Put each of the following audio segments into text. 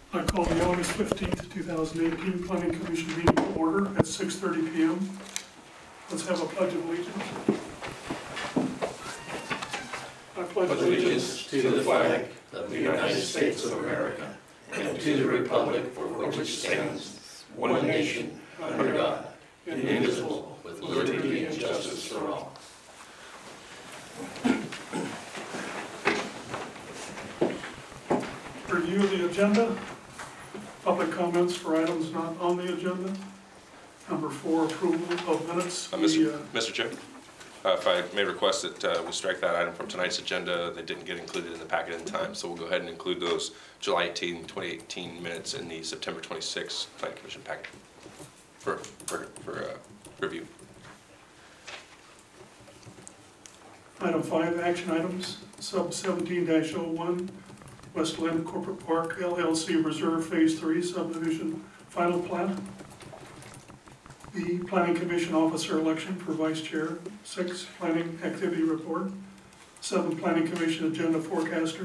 I call the August 15th, 2018 Planning Commission meeting to order at 6:30 p.m. Let's have a pledge of allegiance. I pledge allegiance to the flag of the United States of America and to the republic for which it stands, one nation, under God, indivisible, with liberty and justice for all. Review of the agenda. Public comments for items not on the agenda. Number 4, approval of minutes. Mr. Chair, if I may request that we strike that item from tonight's agenda. They didn't get included in the packet in time, so we'll go ahead and include those July 18, 2018 minutes in the September 26 Planning Commission packet for review. Item 5, action items, sub 17-01, Westland Corporate Park LLC Reserve Phase 3 subdivision final plat. The Planning Commission officer election for vice chair. 6, planning activity report. 7, planning commission agenda forecaster.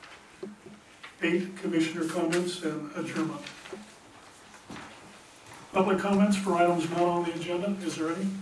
8, commissioner comments and adjournment. Public comments for items not on the agenda, is there any?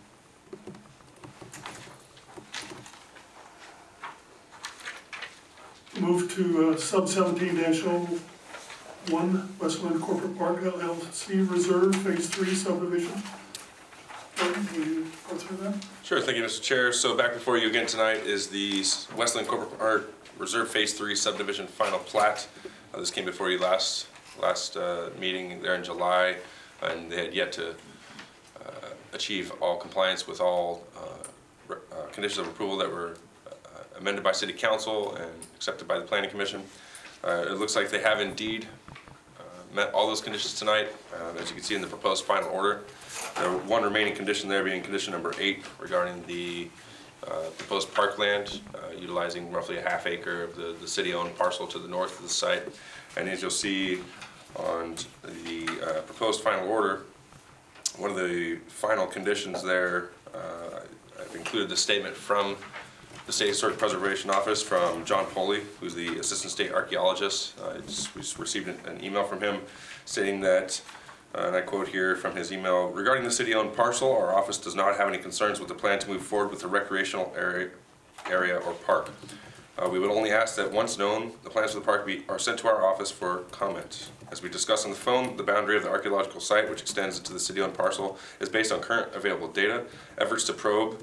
Move to sub 17-01, Westland Corporate Park LLC Reserve Phase 3 subdivision. Gordon, will you go through that? Sure, thank you, Mr. Chair. So back before you again tonight is the Westland Corporate Park Reserve Phase 3 subdivision final plat. This came before you last meeting there in July, and they had yet to achieve all compliance with all conditions of approval that were amended by City Council and accepted by the Planning Commission. It looks like they have indeed met all those conditions tonight, as you can see in the proposed final order. One remaining condition there being condition number 8 regarding the proposed parkland, utilizing roughly a half acre of the city-owned parcel to the north of the site. And as you'll see on the proposed final order, one of the final conditions there, I've included the statement from the State Historic Preservation Office from John Poley, who's the Assistant State Archaeologist. We received an email from him stating that, and I quote here from his email, regarding the city-owned parcel, our office does not have any concerns with the plan to move forward with the recreational area or park. We would only ask that once known, the plans for the park are sent to our office for comment. As we discussed on the phone, the boundary of the archaeological site, which extends into the city-owned parcel, is based on current available data. Efforts to probe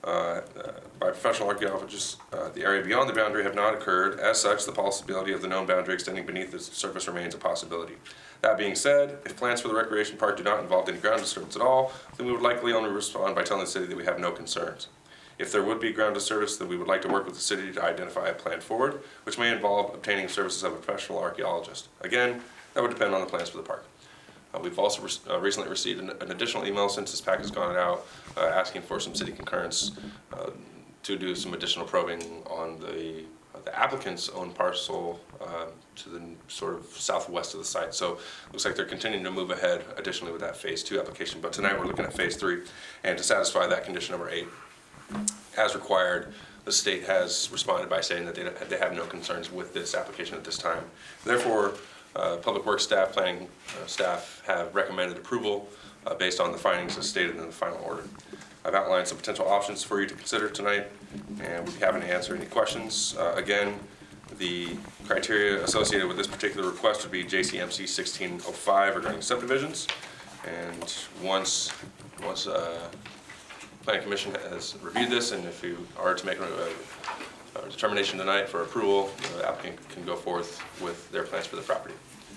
by professional archaeologists, the area beyond the boundary have not occurred. As such, the possibility of the known boundary extending beneath the surface remains a possibility. That being said, if plans for the recreation park do not involve any ground disturbance at all, then we would likely only respond by telling the city that we have no concerns. If there would be ground disturbance, then we would like to work with the city to identify a plan forward, which may involve obtaining services of a professional archaeologist. Again, that would depend on the plans for the park. We've also recently received an additional email since this pack has gone out, asking for some city concurrence to do some additional probing on the applicant's own parcel to the sort of southwest of the site. So it looks like they're continuing to move ahead additionally with that Phase 2 application. But tonight we're looking at Phase 3, and to satisfy that condition number 8, as required, the state has responded by saying that they have no concerns with this application at this time. Therefore, Public Works staff, planning staff have recommended approval based on the findings as stated in the final order. I've outlined some potential options for you to consider tonight, and we'd be happy to answer any questions. Again, the criteria associated with this particular request would be JCMC 1605 regarding subdivisions, and once Planning Commission has reviewed this, and if you are to make a determination tonight for approval, the applicant can go forth with their plans for the property.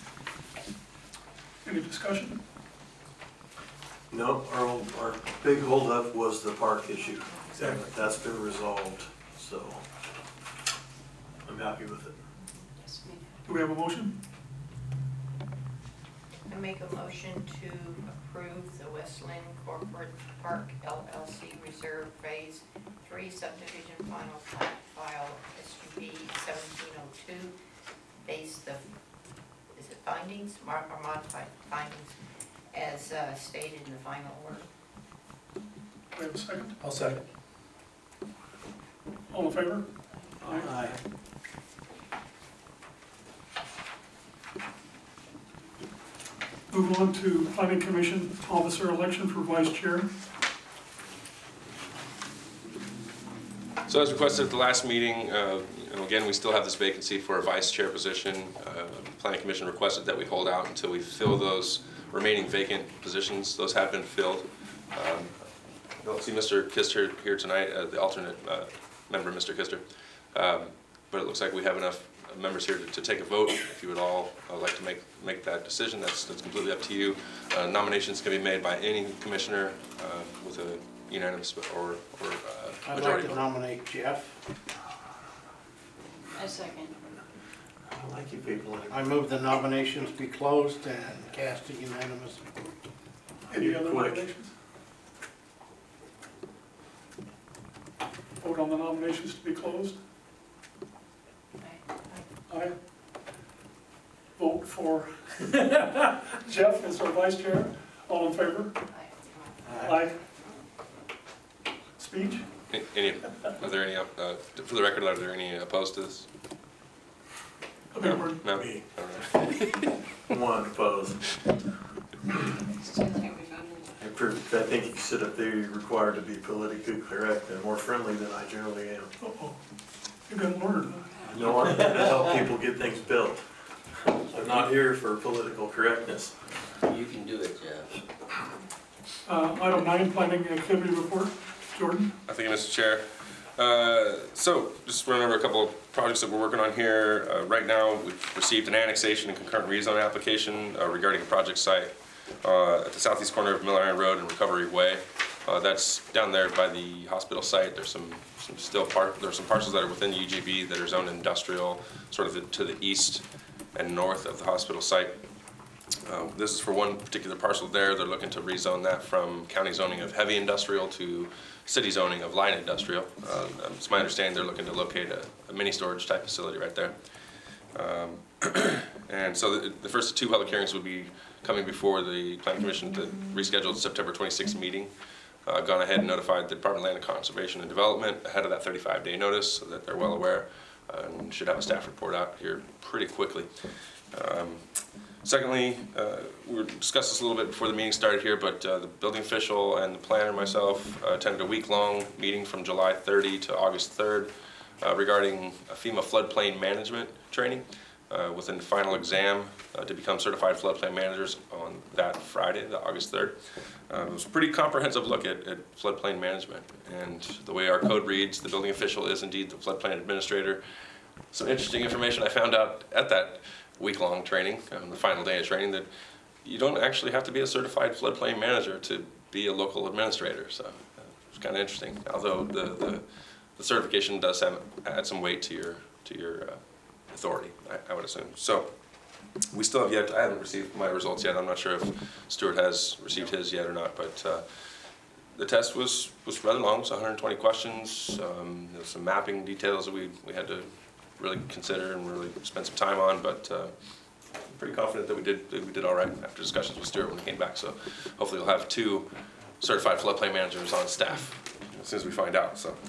Any discussion? No, our big holdup was the park issue. Exactly. That's been resolved, so I'm happy with it. Do we have a motion? I make a motion to approve the Westland Corporate Park LLC Reserve Phase 3 subdivision final plat file SUP 1702 based the, is it findings or modified findings as stated in the final order. Do we have a second? I'll second. All in favor? Aye. Move on to Planning Commission officer election for vice chair. So as requested at the last meeting, again, we still have this vacancy for a vice chair position. Planning Commission requested that we hold out until we fill those remaining vacant positions. Those have been filled. I don't see Mr. Kister here tonight, the alternate member, Mr. Kister. But it looks like we have enough members here to take a vote. If you would all like to make that decision, that's completely up to you. Nominations can be made by any commissioner with a unanimous or I'd like majority to vote. nominate Jeff. I second. I like you people. I move the nominations be closed and cast a unanimous. Any other Quick. nominations? Vote on the nominations to be closed. Aye. Vote for Jeff as our vice chair. All in favor? Aye. Speech? Are there any, for the record, are there any opposed to this? Okay, we're- No? Me. All right. One opposed. I think if you sit up there, you're required to be politically correct and more friendly than I generally am. Uh-oh. You've got learned, huh? No, I'm here to help people get things built. I'm not here for political correctness. You can do it, Jeff. Item 9, planning activity report. Jordan? Thank you, Mr. Chair. So, just run over a couple of projects that we're working on here. Right now, we've received an annexation and concurrent rezone application regarding a project site at the southeast corner of Miller Iron Road and Recovery Way. That's down there by the hospital site. There's some parcels that are within the UGB that are zoned industrial, sort of to the east and north of the hospital site. This is for one particular parcel there. They're looking to rezone that from county zoning of heavy industrial to city zoning of light industrial. It's my understanding they're looking to locate a mini storage type facility right there. And so the first two public hearings would be coming before the Planning Commission to reschedule the September 26th meeting. Gone ahead and notified the Department of Land Conservation and Development ahead of that 35-day notice so that they're well aware and should have a staff report out here pretty quickly. Secondly, we discussed this a little bit before the meeting started here, but the building official and the planner and myself attended a week-long meeting from July 30 to August 3rd regarding FEMA floodplain management training with a final exam to become certified floodplain managers on that Friday, the August 3rd. It was a pretty comprehensive look at floodplain management, and the way our code reads, the building official is indeed the floodplain administrator. Some interesting information I found out at that week-long training, the final day of training, that you don't actually have to be a certified floodplain manager to be a local administrator. So it's kind of interesting. Although the certification does add some weight to your authority, I would assume. So we still have yet. I haven't received my results yet. I'm not sure if Stuart has received his yet or not, but. The test was rather long, so 120 questions. There's some mapping details that we had to really consider and really spend some time on, but I'm pretty confident that we did all right after discussions with Stuart when he came back. So hopefully we'll have 2 certified floodplain managers on staff as soon as we find out. So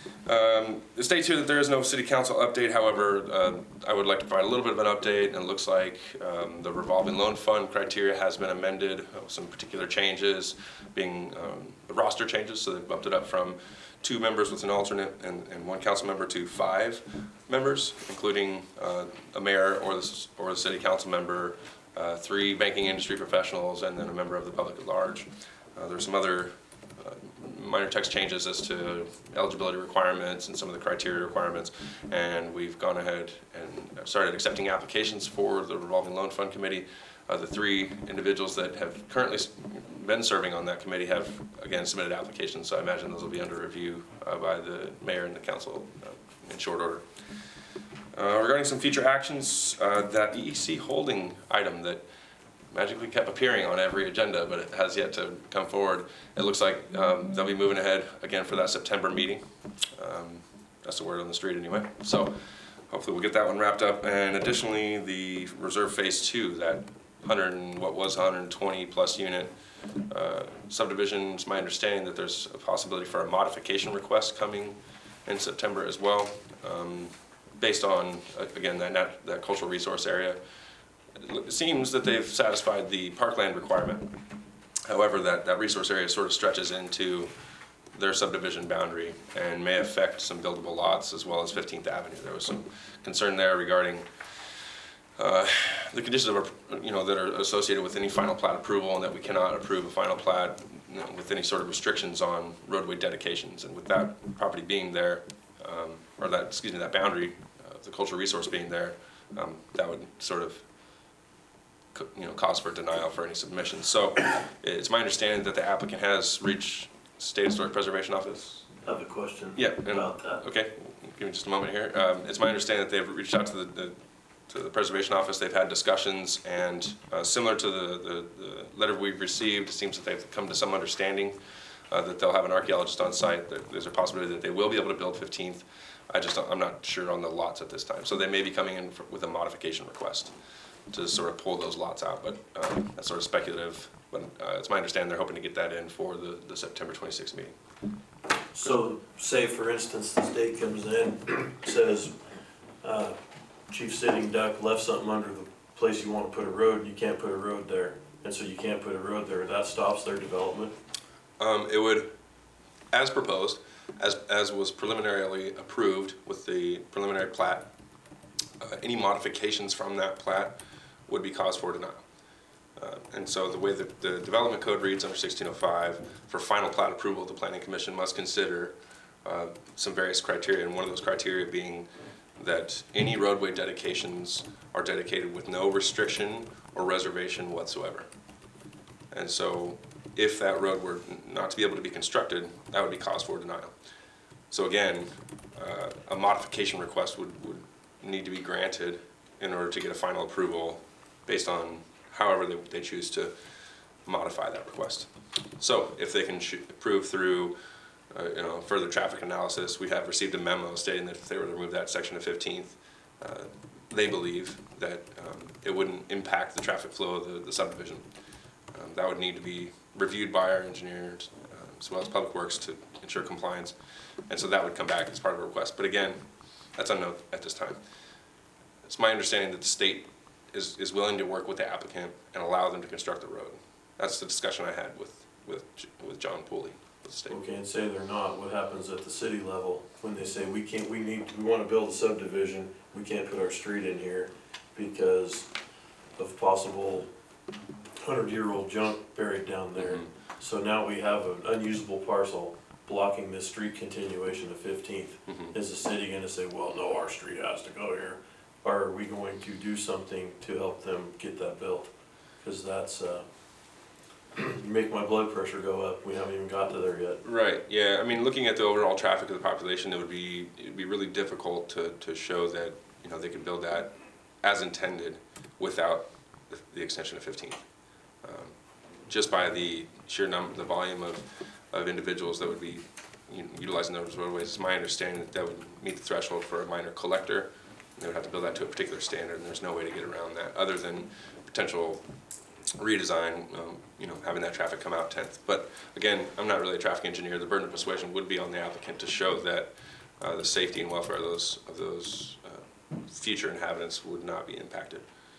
it states here that there is no city council update. However, I would like to provide a little bit of an update, and it looks like the revolving loan fund criteria has been amended with some particular changes, being the roster changes. So they've bumped it up from 2 members with an alternate and 1 council member to 5 members, including a mayor or the city council member, 3 banking industry professionals, and then a member of the public at large. There's some other minor text changes as to eligibility requirements and some of the criteria requirements, and we've gone ahead and started accepting applications for the revolving loan fund committee. The 3 individuals that have currently been serving on that committee have again submitted applications, so I imagine those will be under review by the mayor and the council in short order. Regarding some future actions, that EEC holding item that magically kept appearing on every agenda, but it has yet to come forward. It looks like they'll be moving ahead again for that September meeting. That's the word on the street anyway. So hopefully we'll get that one wrapped up. And additionally, the Reserve Phase 2, that 120 plus unit subdivision, it's my understanding that there's a possibility for a modification request coming in September as well, based on, again, that cultural resource area. it seems that they've satisfied the parkland requirement. However, that resource area sort of stretches into their subdivision boundary and may affect some buildable lots as well as 15th Avenue. There was some concern there regarding the conditions of, that are associated with any final plat approval, and that we cannot approve a final plat with any sort of restrictions on roadway dedications. And with that property being there, or that boundary, the cultural resource being there, that would sort of cause for denial for any submissions. So it's my understanding that the applicant has reached State Historic Preservation Office. I have a question Yeah, about that. Okay, give me just a moment here. It's my understanding that they've reached out to the Preservation Office. They've had discussions, and similar to the letter we've received, it seems that they've come to some understanding that they'll have an archaeologist on site. There's a possibility that they will be able to build 15th. I'm not sure on the lots at this time. So they may be coming in with a modification request to sort of pull those lots out, but that's sort of speculative. But it's my understanding they're hoping to get that in for the September 26th meeting. So say for instance, the state comes in, says, Chief Sitting Duck left something under the place you want to put a road, and you can't put a road there. And so you can't put a road there, that stops their development? It would, as proposed, as was preliminarily approved with the preliminary plat, any modifications from that plat would be cause for denial. And so the way that the development code reads under 1605, for final plat approval, the Planning Commission must consider some various criteria, and one of those criteria being that any roadway dedications are dedicated with no restriction or reservation whatsoever. And so if that road were not to be able to be constructed, that would be cause for denial. So again, a modification request would need to be granted in order to get a final approval based on however they choose to modify that request. So if they can approve through further traffic analysis, we have received a memo stating that if they were to remove that section of 15th, they believe that it wouldn't impact the traffic flow of the subdivision. That would need to be reviewed by our engineers as well as Public Works to ensure compliance. And so that would come back as part of a request. But again, that's unknown at this time. It's my understanding that the state is willing to work with the applicant and allow them to construct the road. That's the discussion I had with John Pooley with the state. Okay, and say they're not, what happens at the city level when they say we want to build a subdivision, we can't put our street in here because of possible 100-year-old junk buried down there. Mm-hmm. So now we have an unusable parcel blocking this street continuation of 15th. Mm-hmm. Is the city gonna say, well, no, our street has to go here? Or are we going to do something to help them get that built? Cause that's, you make my blood pressure go up, we haven't even got to there yet. Right, yeah, I mean, looking at the overall traffic of the population, it'd be really difficult to show that, they could build that as intended without the extension of 15th. Just by the sheer the volume of individuals that would be utilizing those roadways, it's my understanding that would meet the threshold for a minor collector. They would have to build that to a particular standard, and there's no way to get around that other than potential redesign, having that traffic come out 10th. But again, I'm not really a traffic engineer. The burden of persuasion would be on the applicant to show that the safety and welfare of those future inhabitants would not be impacted.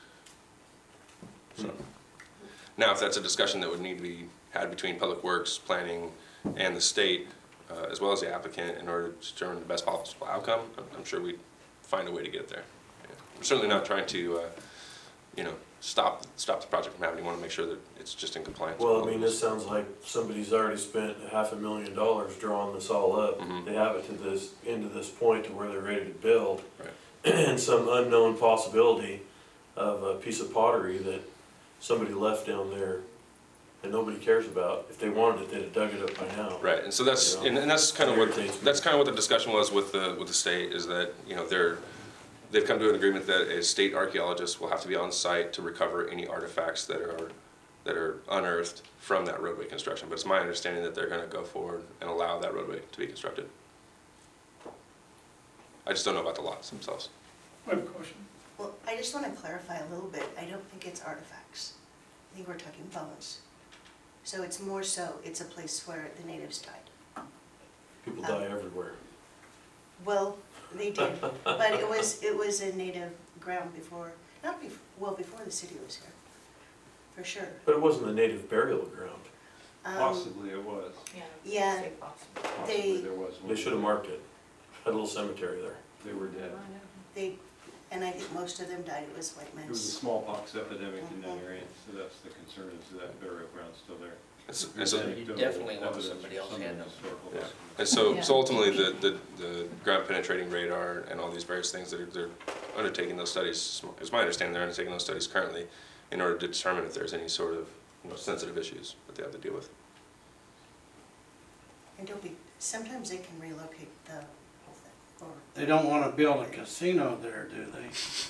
So, now, if that's a discussion that would need to be had between Public Works, Planning, and the state, as well as the applicant, in order to determine the best possible outcome, I'm sure we'd find a way to get there. Yeah. We're certainly not trying to, stop the project from happening. We want to make sure that it's just in compliance. Well, I mean, this sounds like somebody's already spent $500,000 drawing this all up. Mm-hmm. They have it into this point to where they're ready to build. Right. And some unknown possibility of a piece of pottery that somebody left down there and nobody cares about. If they wanted it, they'd have dug it up by now. Right, and so that's and that's kind of what the discussion was with the state, is that they've come to an agreement that a state archaeologist will have to be on site to recover any artifacts that are unearthed from that roadway construction. But it's my understanding that they're going to go forward and allow that roadway to be constructed. I just don't know about the lots themselves. I have a question. Well, I just want to clarify a little bit. I don't think it's artifacts. I think we're talking bones. So it's more so, it's a place where the natives died. People die everywhere. Well, they did, but it was a native ground before Not well, before the city was here, for sure. But it wasn't a native burial ground. Possibly it was. Yeah. Say possible. Possibly there was. They should have marked it. Had a little cemetery there. They were dead. They, and I think most of them died, it was white There was a men's. smallpox epidemic in that area, so that's the concern, is that burial ground's still there. And so, You definitely want Evidence somebody of else some handling it. historical yeah. excavation. And so, Yeah. so ultimately, the ground penetrating radar and all these various things that they're undertaking those studies, is my understanding, they're undertaking those studies currently in order to determine if there's any sort of, sensitive issues that they have to deal with. And don't be, sometimes they can relocate the whole thing, or, They don't wanna build a casino there, do they?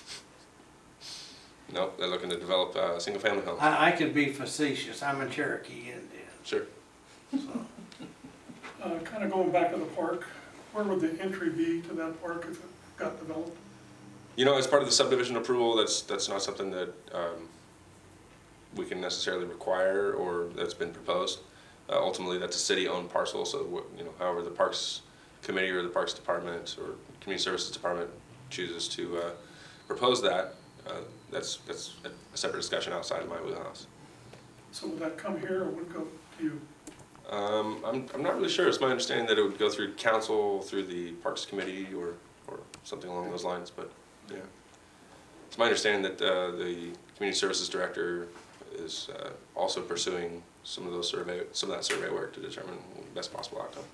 No, they're looking to develop single-family homes. I could be facetious, I'm a Cherokee Indian, Sure. so. Kind of going back to the park, where would the entry be to that park if it got developed? As part of the subdivision approval, that's not something that we can necessarily require or that's been proposed. Ultimately, that's a city-owned parcel, so however the Parks Committee or the Parks Department or Community Services Department chooses to propose that, that's a separate discussion outside of my wheelhouse. So would that come here or would it go to you? I'm not really sure. It's my understanding that it would go through council, through the Parks Committee or something along those lines, but yeah. It's my understanding that the Community Services Director is also pursuing some of that survey work to determine the best possible outcome.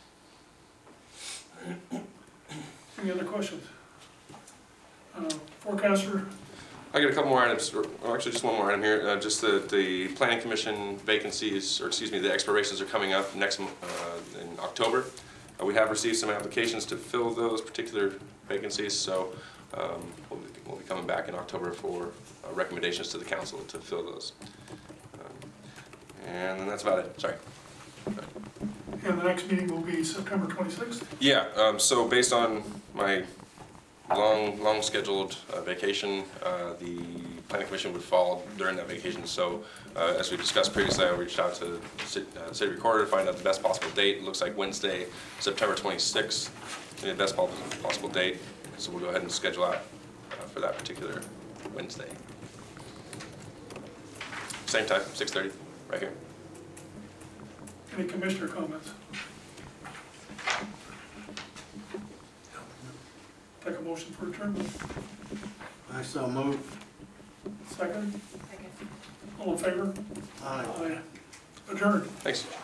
Any other questions? Forecaster, I got a couple more items, or actually just one more item here. Just the Planning Commission vacancies, or excuse me, the expirations are coming up in October. We have received some applications to fill those particular vacancies, so we'll be coming back in October for recommendations to the council to fill those. And then that's about it, sorry. and the next meeting will be September 26th. Yeah, so based on my long scheduled vacation, the Planning Commission would fall during that vacation. So as we discussed previously, I reached out to the city recorder to find out the best possible date. It looks like Wednesday, September 26th, the best possible date. So we'll go ahead and schedule out for that particular Wednesday. Same time, 6:30, right here. Any commissioner comments? Take a motion for adjournment. I so move. Second, Second. all in favor? Aye. Adjourned. Thanks.